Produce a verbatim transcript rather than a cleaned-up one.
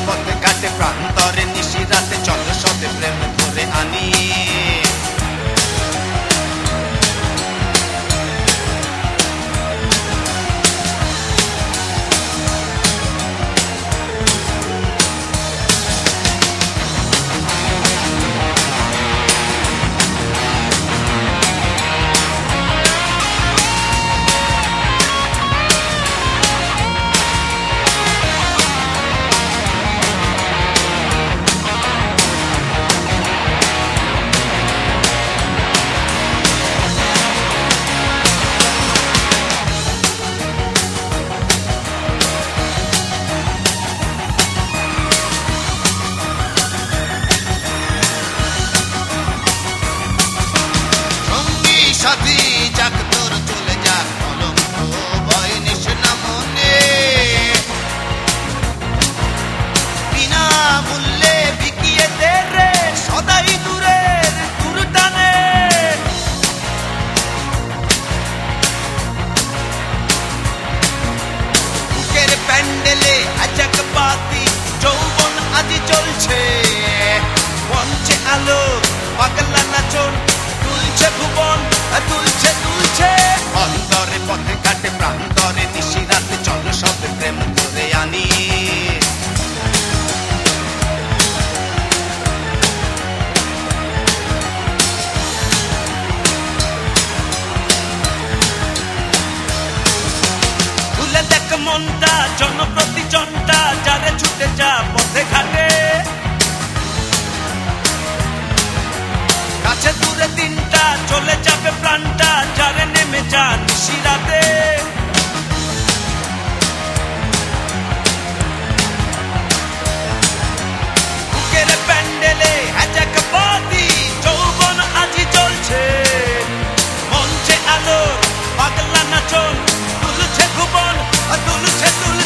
পথে ঘাটে প্রান্তরে নিশি রাতে চলো সবে প্রেম ধরে আনি। সাথী যাক তোর চলে যাক কলঙ্ক ভয় নিস না মনে, বিনা মূল্যে বিকিয়ে দে রে সদাই দূরের দূর টানে। বুকের প্যান্ডেলে আজাক বাতি যৌবন আজি জ্বলছে, মঞ্চে আলো পাগলা নাচন তুলছে ভুবন তুলছে তুলছে। অন্তরে পথে ঘাটে প্রান্তরে নিশি রাতে চলো সবে প্রেম ধরে আনি। খুলে দেখ মনটা জনপ্রতি জনটা যারে ছুটে যা পথে ঘাটে, কাছে দূরে তিনটা চলে যাবে প্রাণটা যারে নেমে যা নিশি রাতে। বুকের প্যান্ডেলে আজাক বাতি যৌবন আজি জ্বলছে, মঞ্চে আলো পাগলা নাচন তুলছে ভুবন তুলছে তুলছে।